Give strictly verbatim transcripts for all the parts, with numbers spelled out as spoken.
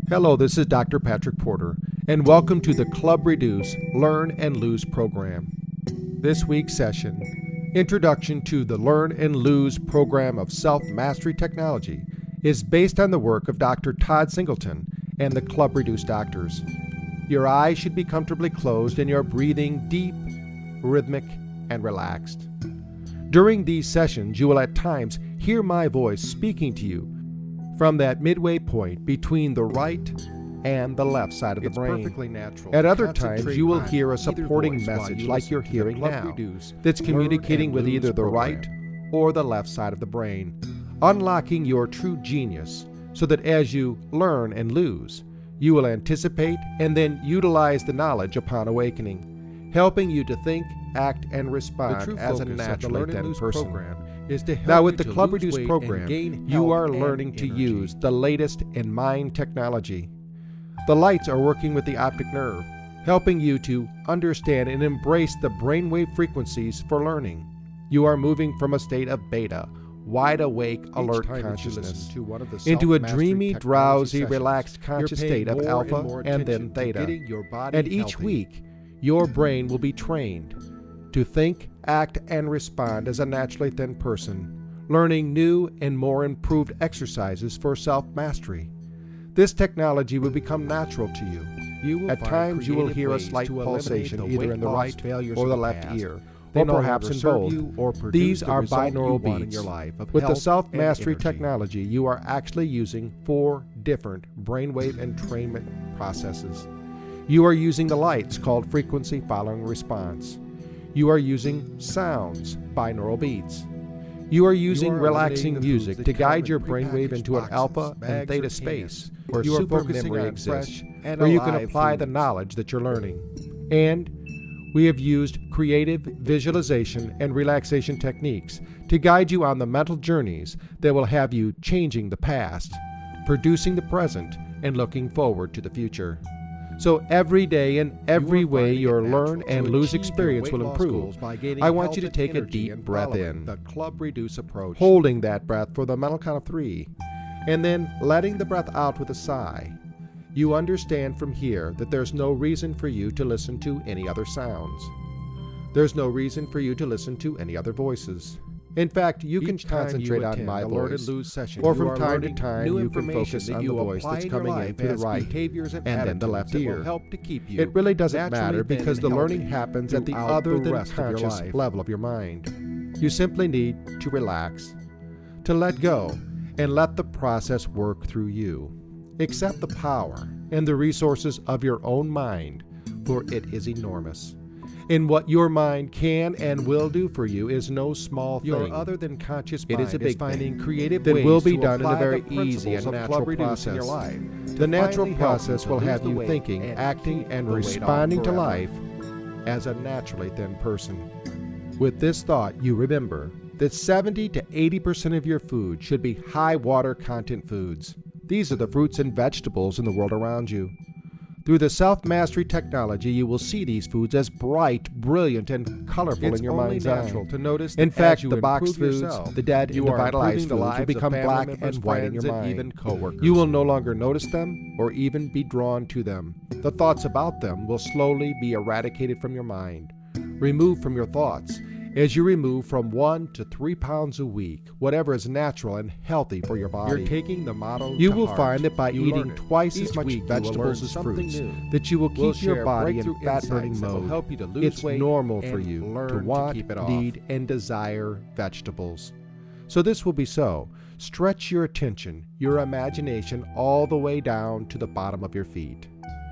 Hello, this is Doctor Patrick Porter, and welcome to the Club Reduce, Learn and Lose program. This week's session, Introduction to the Learn and Lose program of Self-Mastery Technology, is based on the work of Doctor Todd Singleton and the Club Reduce doctors. Your eyes should be comfortably closed and your breathing deep, rhythmic, and relaxed. During these sessions, you will at times hear my voice speaking to you from that midway point between the right and the left side of the It's brain. perfectly natural. At other Concentrate times, you will on hear a either supporting voice while message you like listen you're to the hearing Club now Reduce, that's Learn communicating and with Lose either the program. right or the left side of the brain, unlocking your true genius so that as you learn and lose, you will anticipate and then utilize the knowledge upon awakening, helping you to think, act, and The respond true as a focus of the naturally Learn and then Lose person. program is to help Now, you with the to Club lose Reduce weight program, and gain you health are and learning to energy. use the latest in mind technology. The lights are working with the optic nerve, helping you to understand and embrace the brainwave frequencies for learning. You are moving from a state of beta, wide awake, Each alert time that you consciousness, listen to one of the into a self-mastery dreamy, technology drowsy, sessions, relaxed you're conscious paying state of more alpha and, more and then attention to theta. getting your body And each healthy. week, your brain will be trained to think, act, and respond as a naturally thin person, learning new and more improved exercises for self-mastery. This technology will become natural to you. You will At find times you will creative hear a ways slight to eliminate pulsation the either weight in the loss right failures or of the the left past. ear, They or no perhaps longer in serve both. you or produce These the are result you binaural want in beats. your life of With the health and self-mastery energy. technology, you are actually using four different brainwave entrainment processes. You are using the lights called frequency following response. You are using sounds, binaural beats. You are using You are relaxing eliminating the music foods to that come guide in your brainwave prepackaged into an boxes, alpha and bags, theta or space cans. where You are super focusing memory on exists, fresh and where you can alive apply the foods. knowledge that you're learning. And we have used creative visualization and relaxation techniques to guide you on the mental journeys that will have you changing the past, producing the present, and looking forward to the future. So every day in every You are way finding your it natural learn to and lose achieve your experience weight will loss improve. goals by gaining I want health you to and take a energy deep and breath following in, the Club Reduce approach. holding that breath for the mental count of three, and then letting the breath out with a sigh. You understand from here that there's no reason for you to listen to any other sounds. There's no reason for you to listen to any other voices. In fact, you can Each time concentrate you on attend my a Learn voice, and Lose session, or you from are time to learning time new you can information focus that on you the voice apply that's in your coming in life through the as right behaviors and, and then the attitudes left that ear. will help to keep you It really doesn't naturally matter thin because and the healthy learning happens at the throughout other the than rest of your conscious life. level of your mind. You simply need to relax, to let go, and let the process work through you. Accept the power and the resources of your own mind, for it is enormous. And what your mind can and will do for you is no small Your thing. other than conscious It mind is a big finding thing creative that ways will be to done in a apply very the easy and principles of natural Club Reduce in your process. life. The to natural finally help you process to will lose have the you weight thinking, and acting, keep and the weight off responding to forever. life as a naturally thin person. With this thought, you remember that seventy to eighty percent of your food should be high water content foods. These are the fruits and vegetables in the world around you. Through the self-mastery technology, you will see these foods as bright, brilliant, and colorful It's in your only mind's natural eye. to notice In that fact, as you the boxed improve foods, yourself, the dead you and the are vitalized improving the foods will lives of become family black members, and white in your friends, and mind. even coworkers. You will no longer notice them or even be drawn to them. The thoughts about them will slowly be eradicated from your mind, removed from your thoughts, as you remove from one to three pounds a week, whatever is natural and healthy for your body. You're taking the motto You to will heart. find that by You eating learn it. twice as Each much week you will learn vegetables as something fruits, new. that you will keep We'll your share body in breakthrough fat-burning insights that will mode. help you to lose It's weight normal for and you learn to to want, keep it off. need, and desire vegetables. So this will be so. Stretch your attention, your imagination, all the way down to the bottom of your feet.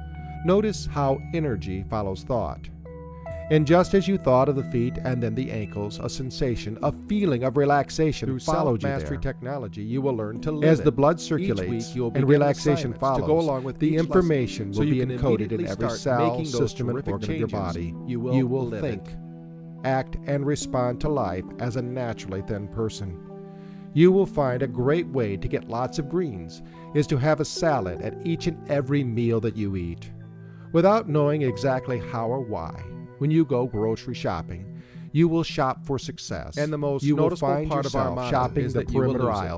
Notice how energy follows thought. And just as you thought of the feet and then the ankles, a sensation, a feeling of relaxation Through followed you self-mastery there. technology, you will learn to live As it. the blood Each circulates week you will be and given relaxation assignments follows, to go along with the each information lesson, will so be you can encoded in immediately every start cell, making those system, and terrific organ of your changes. body. You will you will live think, it. act, and respond to life as a naturally thin person. You will find a great way to get lots of greens is to have a salad at each and every meal that you eat. Without knowing exactly how or why, when you go grocery shopping, you will shop for success. And the most you will noticeable find part of our yourself motto shopping is the that you will perimeter lose it. aisles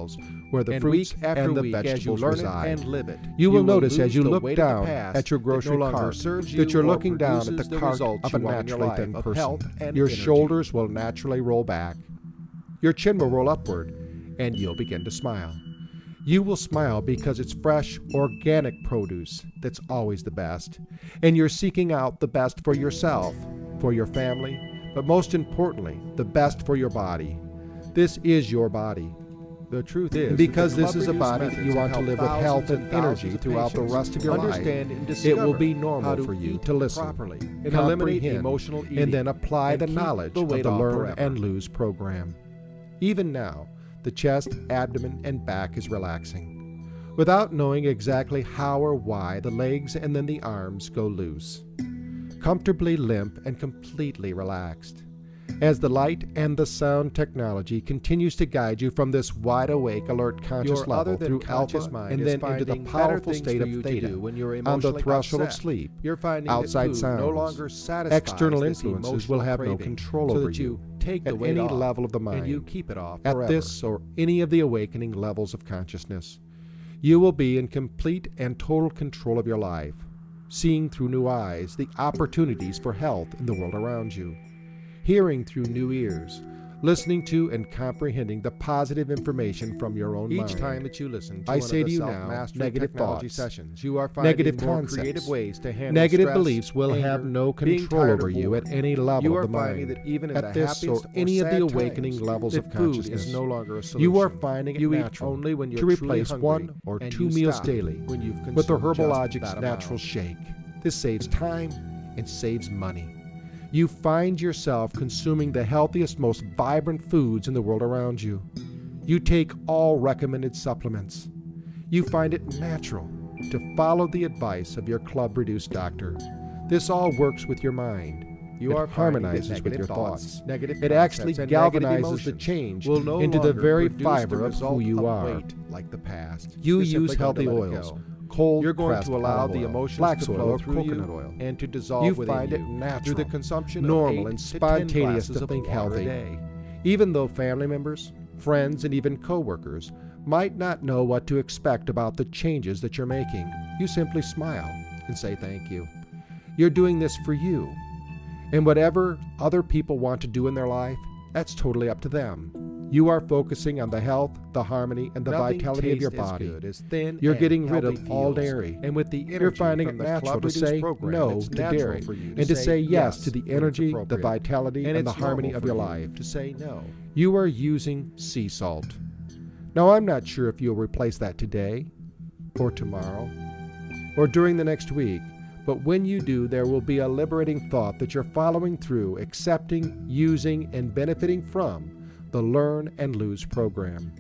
where the and fruits week after and the week, as you vegetables learn reside. it and live it, You will will notice as lose you the look weight of the down past at your that grocery no longer cart serves that you you're or looking down at produces the the cart results of a you want in your naturally life thin of person. health and Your energy. shoulders will naturally roll back. Your chin will roll upward, and you'll begin to smile. You will smile because it's fresh, organic produce that's always the best, and you're seeking out the best for yourself, for your family, but most importantly, the best for your body. This is your body. The truth is, Because that the this is a Club body Reduce that you want to methods live have with helped health and thousands energy of throughout the patients rest of your life, understand and it will discover be how normal to for you eat to listen, properly and comprehend, eliminate emotional eating, and then apply and the keep knowledge the of weight the off Learn forever. and Lose program. Even now, the chest, abdomen, and back is relaxing, without knowing exactly how or why the legs and then the arms go loose, comfortably limp and completely relaxed. As the light and the sound technology continues to guide you from this wide-awake, alert conscious Your level other than through conscious alpha mind and is then into the finding better powerful things state for of you to theta do when you're on the emotionally threshold of upset. sleep. You're finding outside that food sounds, no longer satisfies external this influences will emotional have no craving, control so over that you you take the at weight any off, level of the mind, and you keep it off at forever. this or any of the awakening levels of consciousness. You will be in complete and total control of your life, seeing through new eyes the opportunities for health in the world around you, hearing through new ears, listening to and comprehending the positive information from your own Each mind. time that you listen to I one say of to the you now, self-mastery negative technology thoughts, sessions, you are finding negative more concepts, creative ways to handle negative stress, beliefs will anger, have no being control tired over or you bored. at any level You are of the finding mind. that even in At the this happiest or or any of the sad awakening times, levels that of food consciousness, is no longer a solution. you are finding it you natural eat only when you're to replace truly hungry, one or and two you meals stop daily when you've with the consumed just Herbalogic's that natural amount. shake. This saves time and saves money. You find yourself consuming the healthiest, most vibrant foods in the world around you. You take all recommended supplements. You find it natural to follow the advice of your Club Reduce doctor. This all works with your mind. You it are finding that harmonizes with negative your thoughts, thoughts. negative It actually concepts, and negative galvanizes the emotions change will no into the longer very produce fiber the of who result you of are. weight like the past. You You're use simply going healthy to let it oils, go. cold You're going pressed to allow olive the oil, emotions flax to oil, flow or through coconut you oil. and to dissolve You within find you it natural, through the consumption normal, of and eight to ten spontaneous glasses to of think water healthy. a day. Even though family members, friends, and even coworkers might not know what to expect about the changes that you're making, you simply smile and say thank you. You're doing this for you. And whatever other people want to do in their life, that's totally up to them. You are focusing on the health, the harmony, and the Nothing vitality of your tastes as body. good as thin You're and getting rid healthy of all feels. dairy. And with the You're energy finding from it the natural Club to Reduce say program, no it's to natural dairy for you and to say yes yes to the when it's energy, the appropriate. vitality, and and the it's harmony normal of for your you life. to say no. You are using sea salt. Now, I'm not sure if you'll replace that today, or tomorrow, or during the next week, but when you do, there will be a liberating thought that you're following through, accepting, using, and benefiting from the Learn and Lose program.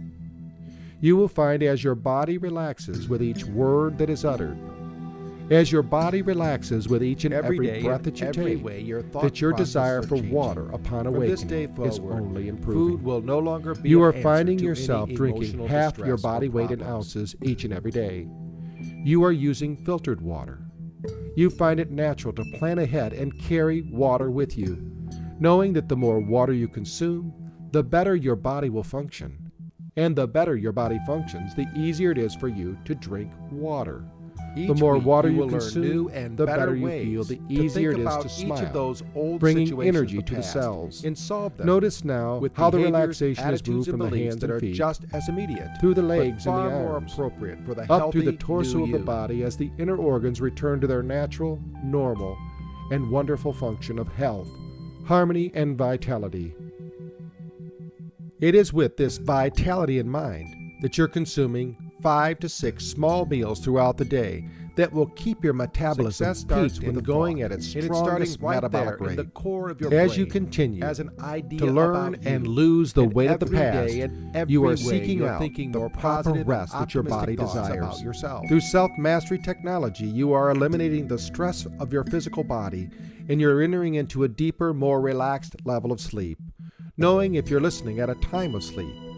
You will find as your body relaxes with each word that is uttered, as your body relaxes with each and every, Every day, breath that you every take, way, your thought that your processes desire are for changing. water upon From this day awakening is forward, only improving. Food will no longer be You an are answer finding to yourself any drinking emotional half your distress or body weight in problems. ounces each and every day. You are using filtered water. You find it natural to plan ahead and carry water with you, knowing that the more water you consume, the better your body will function. And the better your body functions, the easier it is for you to drink water. Each the more week water you you will learn consume, new and the better better you ways feel, the to easier it think is about to each smile, of those old bringing situations energy of to the past cells. and solve them. Notice now with how the behaviors, relaxation is attitudes, moved and from the beliefs hands that and are feet, just as immediate, through the but legs and far the more arms, appropriate for the up healthy through the torso new of the you. body as the inner organs return to their natural, normal, and wonderful function of health, harmony, and vitality. It is with this vitality in mind that you're consuming five to six small meals throughout the day that will keep your metabolism Success starts peaked with and a going thought, at its and it's starting strongest right metabolic there in the rate. core of your As brain, you continue as an idea to learn about and you. lose the And weight of the every past, day and every you are way seeking you're out thinking the more proper positive and rest that your body optimistic thoughts desires. about yourself. Through self-mastery technology, you are eliminating the stress of your physical body, and you're entering into a deeper, more relaxed level of sleep, knowing if you're listening at a time of sleep.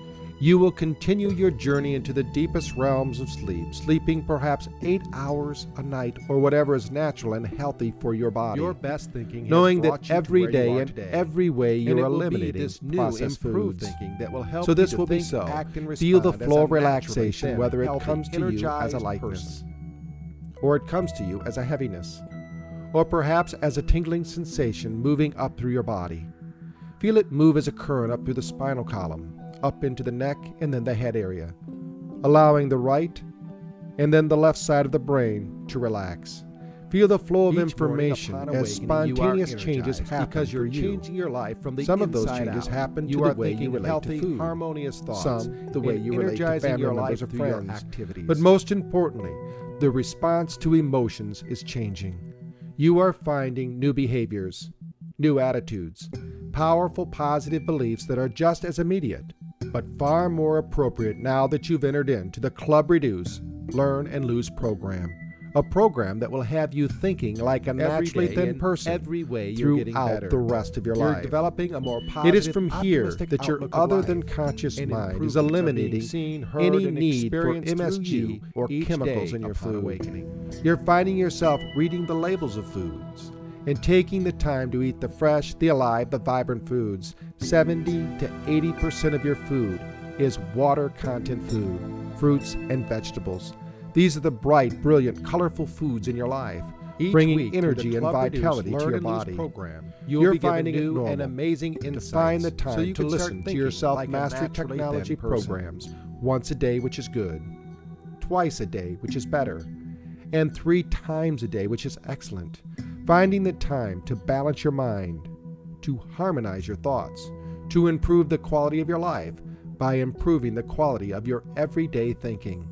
you will continue your journey into the deepest realms of sleep, sleeping perhaps eight hours a night or whatever is natural and healthy for your body. Your best thinking has knowing brought that you to every where you day are and today. every way And you're it will be eliminating this new, processed improved foods. thinking that will help So this you to will be think, so. act, and Feel the respond as flow a of naturally relaxation, thin, whether it healthy, comes to you as a energized lightness, person. or it comes to you as a heaviness, or perhaps as a tingling sensation moving up through your body. Feel it move as a current up through the spinal column, up into the neck and then the head area, allowing the right and then the left side of the brain to relax. Feel the flow of Each information morning upon as awakening, you are spontaneous changes energized happen because you're for you. changing your life from the Some of those inside changes out. happen you to are the way you thinking relate healthy, to food. harmonious thoughts. Some the way and you relate to energizing family your members life or through your friends. activities. But most importantly, the response to emotions is changing. You are finding new behaviors, new attitudes, powerful positive beliefs that are just as immediate, but far more appropriate now that you've entered into the Club Reduce, Learn and Lose program. A program that will have you thinking like a Every naturally day thin in person every way you're getting throughout better. the rest of your You're life. developing a more It positive, is from here optimistic that your outlook of other life. than conscious And mind is improvements are being eliminating seen, heard, any and need for experienced M S through G you or each chemicals day in your upon food. awakening. You're finding yourself reading the labels of foods and taking the time to eat the fresh, the alive, the vibrant foods. seventy to eighty percent of your food is water content food, fruits and vegetables. These are the bright, brilliant, colorful foods in your life, Each bringing week through energy the and Club Reduce, vitality to Learn your and Lose body. program, you'll You're be given finding it new normal and amazing to insights, find the so time you to can start listen to thinking your like a self-mastery naturally technology thin person. programs once a day, which is good, twice a day, which is better, and three times a day, which is excellent. Finding the time to balance your mind, to harmonize your thoughts, to improve the quality of your life by improving the quality of your everyday thinking.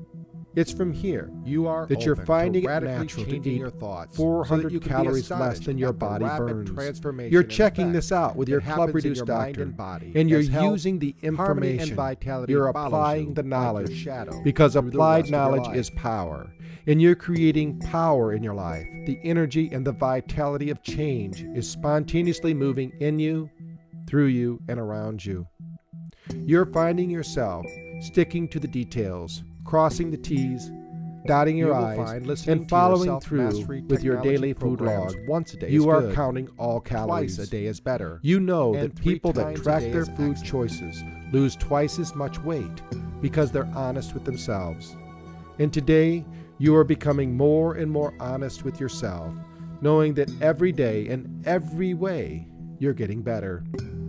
It's from here You are that you're open finding to it radically natural to changing eat your thoughts four so that hundred you can be calories less astonished than your at the body rapid burns. transformation You're and checking effect this out with your that Club happens in Reduce your mind doctor, and body and you're as health, using the harmony, and information. vitality You're follows applying you the like your knowledge shadow because through the applied rest of your knowledge life. is power, and you're creating power in your life. The energy and the vitality of change is spontaneously moving in you, through you, and around you. You're finding yourself sticking to the details, crossing the T's, dotting your You will I's, find listening and to your following through self-mastery with your technology daily food programs log. once a day You is are good. counting all calories. Twice a day is better. You know And that three people that times a track day their is food excellent. choices lose twice as much weight because they're honest with themselves. And today, you are becoming more and more honest with yourself, knowing that every day and every way you're getting better.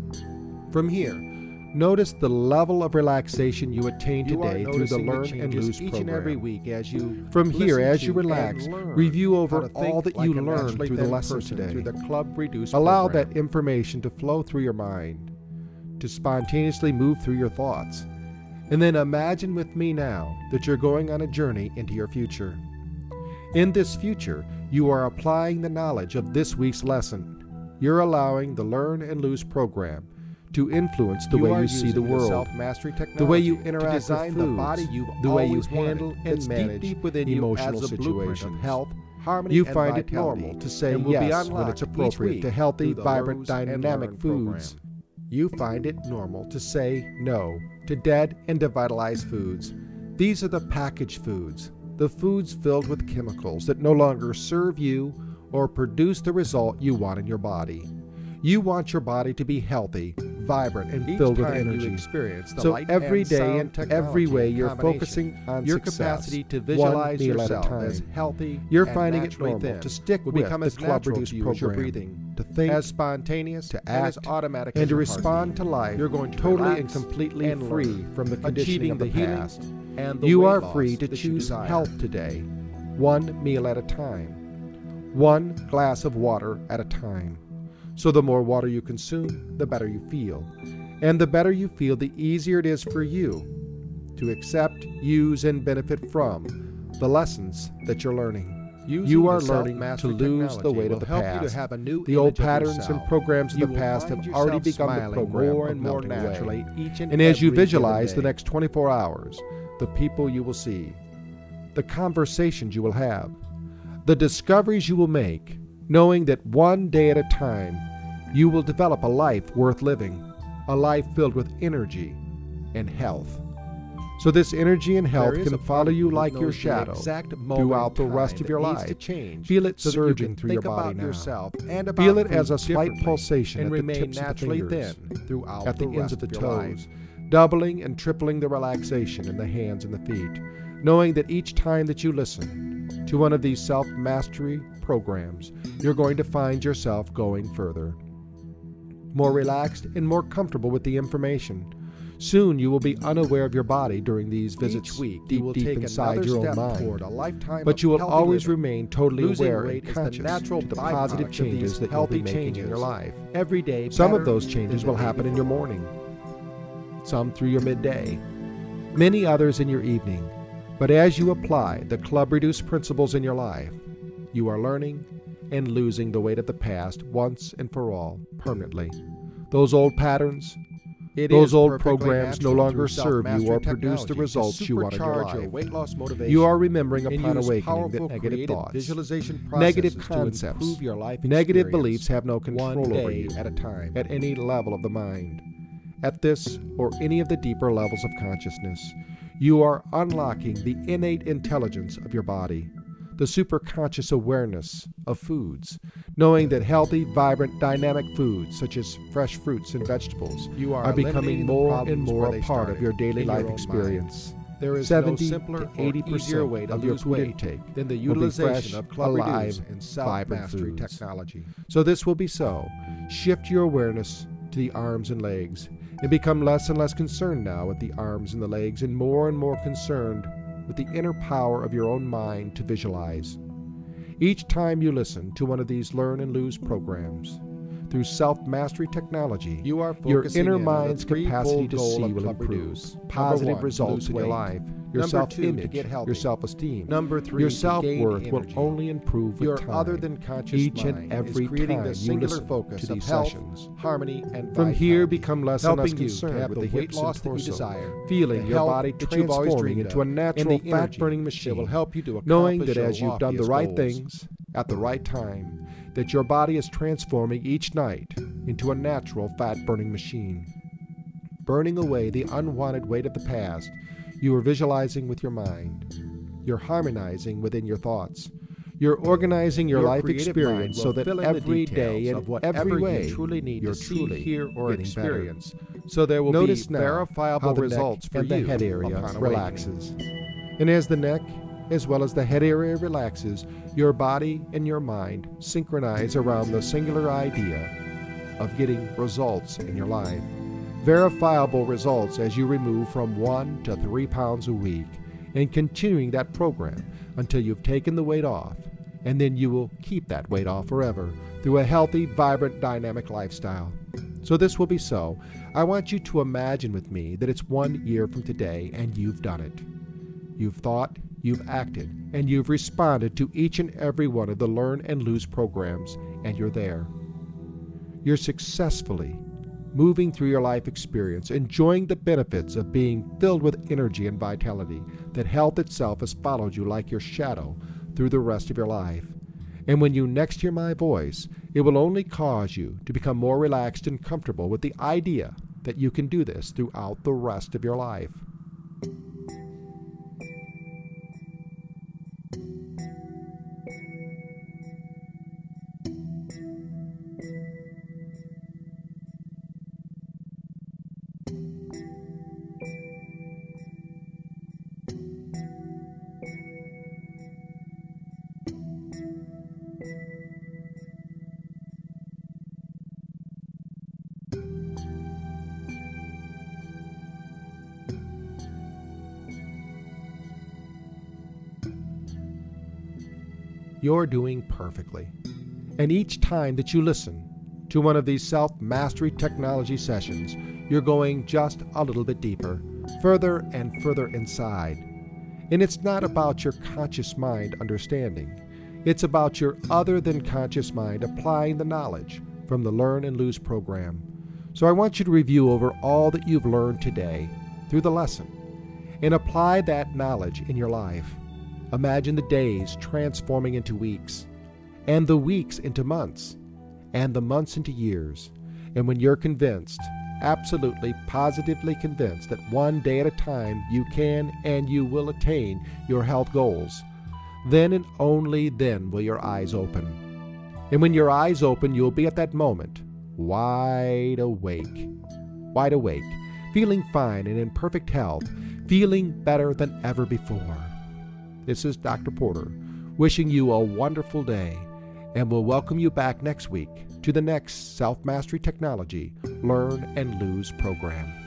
From here, notice the level of relaxation you attain You are today through the noticing Learn and changes Lose each program. and every week as you From here, listen as you to and relax, learn review how over to all think that like you a learned naturally through the thin lesson person today. through the Club Reduce Allow program. that information to flow through your mind, to spontaneously move through your thoughts. And then imagine with me now that you're going on a journey into your future. In this future, you are applying the knowledge of this week's lesson. You're allowing the Learn and Lose program to influence the You way are you see using the world, self-mastery technology the way you to interact design with the foods, body you've the way you always wanted. handle and It's manage deep, deep within emotional you as a blueprint of situations. health, harmony, You and find it vitality, normal to say and will be yes when unlocked it's each appropriate week to healthy, through the vibrant, Lose and dynamic Learn foods. program. You find it normal to say no to dead and devitalized foods. These are the packaged foods, the foods filled with chemicals that no longer serve you or produce the result you want in your body. You want your body to be healthy, vibrant, and Each filled with time you energy. experience the So light every and day sound and technology every way you're combination, focusing on your success, capacity to one visualize meal at a yourself time. as healthy You're and finding it naturally normal thin to stick will with become the as Club natural Reduce to you as your program, breathing, to think, as spontaneous to and as act, automatic and as to your respond to heartbeat. life You're going to totally and relax completely and free learn, from the conditioning achieving of the, the healing past. and the You weight are loss free to that you choose desire. health today, one meal at a time, one glass of water at a time. So the more water you consume, the better you feel. And the better you feel, the easier it is for you to accept, use, and benefit from the lessons that you're learning. Using You are the learning to self-mastery lose the technology weight will of the help past. you to have a new The old image of patterns yourself. and programs of You the will past find have already yourself begun the smiling program more of and more melting away. naturally each and, And as you every given visualize the day. next twenty-four hours, the people you will see, the conversations you will have, the discoveries you will make, knowing that one day at a time, you will develop a life worth living, a life filled with energy, and health. So this energy and health There is can a follow part you who like knows your the shadow exact moment throughout the in rest time of your that needs life. to change, Feel it so that you surging can through think your body about now. yourself and about Feel it as food a slight differently pulsation and at the remain tips of the naturally fingers, thin throughout at the, the ends rest of the of your life. toes, doubling and tripling the relaxation in the hands and the feet, knowing that each time that you listen to one of these self-mastery programs, you're going to find yourself going further, more relaxed and more comfortable with the information. Soon you will be unaware of your body during these visits Each week, deep, you will deep take inside another your own step mind. toward a lifetime But of you will healthy always living. remain totally Losing aware weight and is the conscious natural to the byproduct positive of changes these that you'll healthy be making in changes. your life. Everyday Some of pattern those changes than will the day happen in your before. morning, some through your midday, many others in your evening. But as you apply the Club Reduce principles in your life, you are learning and losing the weight of the past once and for all, permanently. Those old patterns, It those is old perfectly programs no natural longer through serve you or self-mastery produce the technology results to you want in your supercharge life. your weight loss motivation. You are remembering and upon use awakening that powerful negative creative thoughts, visualization negative processes concepts, to improve your life negative experience beliefs have no control one over day you at a time. at any level of the mind. At this or any of the deeper levels of consciousness, you are unlocking the innate intelligence of your body, the superconscious awareness of foods, knowing that healthy, vibrant, dynamic foods such as fresh fruits and vegetables You are are becoming eliminating the more problems and where more they a part of started, your daily in your life own experience. mind. There is seventy no simpler to or eighty easier percent way to of your lose food weight intake than the will be utilization fresh, of Club alive, Reduce and vibrant self-mastery foods. technology. So this will be so. Shift your awareness to the arms and legs and become less and less concerned now with the arms and the legs and more and more concerned with the inner power of your own mind to visualize. Each time you listen to one of these Learn and Lose programs, through self-mastery technology, You are your focusing inner in on the mind's capacity threefold to goal see of will Club improve. Reduce. Number Positive one, results lose in your weight. life, your Number two, to self-image, get healthy. your self-esteem, Number three, your to gain self-worth will energy. only improve with Your time. other than conscious Each mind and every is creating time the you singular listen focus to of these health, sessions. harmony, and From here, vitality, become less and less helping you to concerned have with the the weight hips loss and that you torso, desire, feeling the your health body that you've always transforming dreamed into a of, natural and the energy fat-burning that machine, will help you to knowing accomplish that your as you've done the loftiest right goals. things at the right time, that your body is transforming each night into a natural fat-burning machine, burning away the unwanted weight of the past. You are visualizing with your mind. You're harmonizing within your thoughts. You're organizing your, Your life creative experience mind so will that fill in the every details day of and whatever every you way truly need you're to see, truly hear, or getting experience. better. So there will Notice be now verifiable how the results neck for and you the head area upon awakening. relaxes. And as the neck as well as the head area relaxes, your body and your mind synchronize around the singular idea of getting results in your life. Verifiable results as you remove from one to three pounds a week and continuing that program until you've taken the weight off, and then you will keep that weight off forever through a healthy, vibrant, dynamic lifestyle. So this will be so. I want you to imagine with me that it's one year from today and you've done it. You've thought, you've acted, and you've responded to each and every one of the Learn and Lose programs, and you're there. You're successfully moving through your life experience, enjoying the benefits of being filled with energy and vitality, that health itself has followed you like your shadow through the rest of your life. And when you next hear my voice, it will only cause you to become more relaxed and comfortable with the idea that you can do this throughout the rest of your life. You're doing perfectly. And each time that you listen to one of these self-mastery technology sessions, you're going just a little bit deeper, further and further inside. And it's not about your conscious mind understanding. It's about your other than conscious mind applying the knowledge from the Learn and Lose program. So I want you to review over all that you've learned today through the lesson and apply that knowledge in your life. Imagine the days transforming into weeks, and the weeks into months, and the months into years. And when you're convinced absolutely, positively convinced that one day at a time you can and you will attain your health goals. Then and only then will your eyes open. And when your eyes open, you'll be at that moment, wide awake. Wide awake, feeling fine and in perfect health, feeling better than ever before. This is Doctor Porter, wishing you a wonderful day, and we'll welcome you back next week to the next Self-Mastery Technology Learn and Lose program.